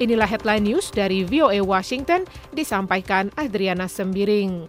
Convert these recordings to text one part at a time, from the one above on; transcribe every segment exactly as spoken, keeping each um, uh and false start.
Inilah headline news dari V O A Washington, disampaikan Adriana Sembiring.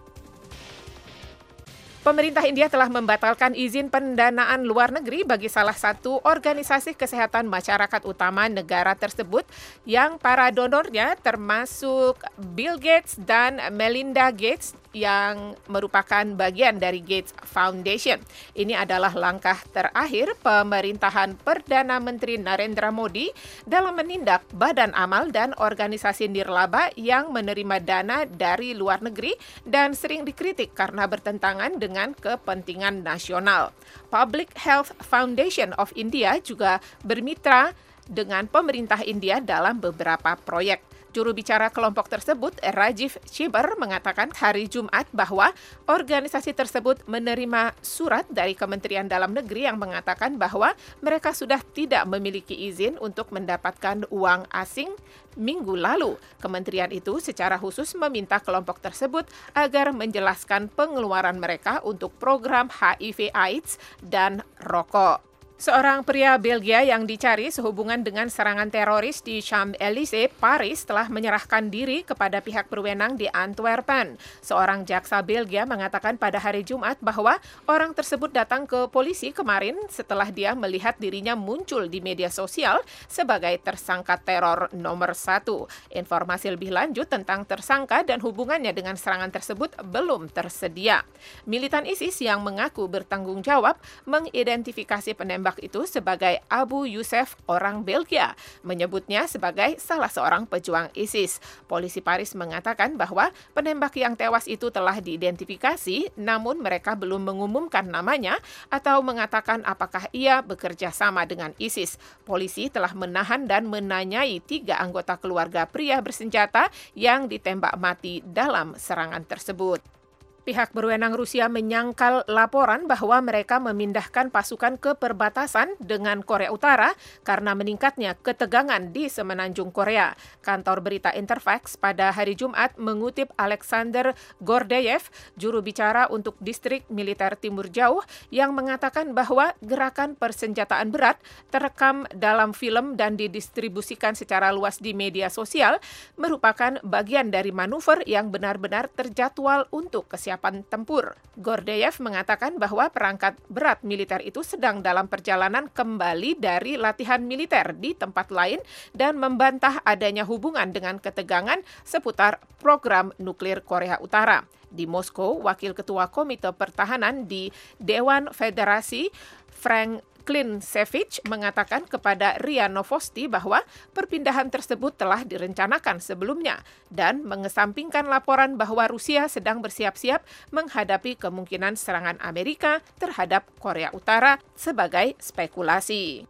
Pemerintah India telah membatalkan izin pendanaan luar negeri bagi salah satu organisasi kesehatan masyarakat utama negara tersebut yang para donornya termasuk Bill Gates dan Melinda Gates yang merupakan bagian dari Gates Foundation. Ini adalah langkah terakhir pemerintahan Perdana Menteri Narendra Modi dalam menindak badan amal dan organisasi nirlaba yang menerima dana dari luar negeri dan sering dikritik karena bertentangan dengan kepentingan nasional. Public Health Foundation of India juga bermitra dengan pemerintah India dalam beberapa proyek. Juru bicara kelompok tersebut, Rajiv Chibar, mengatakan hari Jumat bahwa organisasi tersebut menerima surat dari Kementerian Dalam Negeri yang mengatakan bahwa mereka sudah tidak memiliki izin untuk mendapatkan uang asing minggu lalu. Kementerian itu secara khusus meminta kelompok tersebut agar menjelaskan pengeluaran mereka untuk program H I V AIDS dan rokok. Seorang pria Belgia yang dicari sehubungan dengan serangan teroris di Champs-Élysées, Paris, telah menyerahkan diri kepada pihak berwenang di Antwerpen. Seorang jaksa Belgia mengatakan pada hari Jumat bahwa orang tersebut datang ke polisi kemarin setelah dia melihat dirinya muncul di media sosial sebagai tersangka teror nomor satu. Informasi lebih lanjut tentang tersangka dan hubungannya dengan serangan tersebut belum tersedia. Militan ISIS yang mengaku bertanggung jawab mengidentifikasi penembak itu sebagai Abu Yusef, orang Belgia, menyebutnya sebagai salah seorang pejuang ISIS. Polisi Paris mengatakan bahwa penembak yang tewas itu telah diidentifikasi, namun mereka belum mengumumkan namanya atau mengatakan apakah ia bekerja sama dengan ISIS. Polisi telah menahan dan menanyai tiga anggota keluarga pria bersenjata yang ditembak mati dalam serangan tersebut. Pihak berwenang Rusia menyangkal laporan bahwa mereka memindahkan pasukan ke perbatasan dengan Korea Utara karena meningkatnya ketegangan di semenanjung Korea. Kantor berita Interfax pada hari Jumat mengutip Alexander Gordeyev, juru bicara untuk Distrik Militer Timur Jauh, yang mengatakan bahwa gerakan persenjataan berat terekam dalam film dan didistribusikan secara luas di media sosial merupakan bagian dari manuver yang benar-benar terjadwal untuk kesiapan tempur. Gordeyev mengatakan bahwa perangkat berat militer itu sedang dalam perjalanan kembali dari latihan militer di tempat lain dan membantah adanya hubungan dengan ketegangan seputar program nuklir Korea Utara. Di Moskow, Wakil Ketua Komite Pertahanan di Dewan Federasi, Frank Klintsevich, mengatakan kepada R I A Novosti bahwa perpindahan tersebut telah direncanakan sebelumnya dan mengesampingkan laporan bahwa Rusia sedang bersiap-siap menghadapi kemungkinan serangan Amerika terhadap Korea Utara sebagai spekulasi.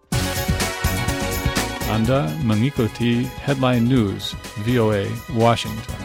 Anda mengikuti Headline News V O A Washington.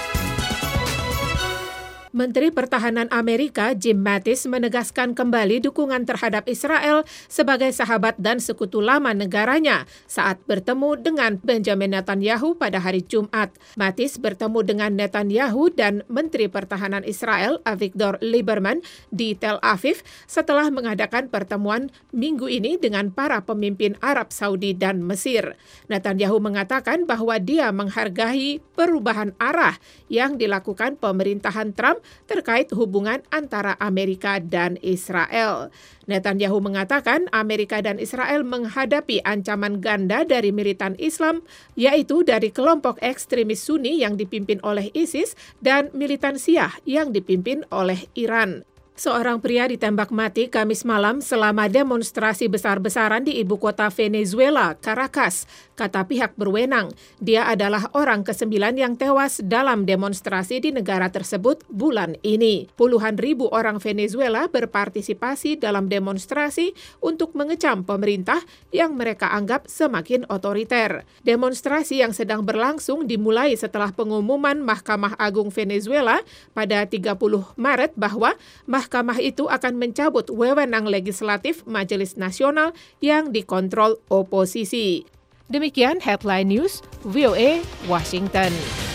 Menteri Pertahanan Amerika Jim Mattis menegaskan kembali dukungan terhadap Israel sebagai sahabat dan sekutu lama negaranya saat bertemu dengan Benjamin Netanyahu pada hari Jumat. Mattis bertemu dengan Netanyahu dan Menteri Pertahanan Israel Avigdor Lieberman di Tel Aviv setelah mengadakan pertemuan minggu ini dengan para pemimpin Arab Saudi dan Mesir. Netanyahu mengatakan bahwa dia menghargai perubahan arah yang dilakukan pemerintahan Trump terkait hubungan antara Amerika dan Israel. Netanyahu mengatakan Amerika dan Israel menghadapi ancaman ganda dari militan Islam, yaitu dari kelompok ekstremis Sunni yang dipimpin oleh ISIS dan militan Syiah yang dipimpin oleh Iran. Seorang pria ditembak mati Kamis malam selama demonstrasi besar-besaran di ibu kota Venezuela, Caracas, kata pihak berwenang. Dia adalah orang kesembilan yang tewas dalam demonstrasi di negara tersebut bulan ini. Puluhan ribu orang Venezuela berpartisipasi dalam demonstrasi untuk mengecam pemerintah yang mereka anggap semakin otoriter. Demonstrasi yang sedang berlangsung dimulai setelah pengumuman Mahkamah Agung Venezuela pada tiga puluh Maret bahwa Mahkamah itu akan mencabut wewenang legislatif Majelis Nasional yang dikontrol oposisi. Demikian Headline News V O A Washington.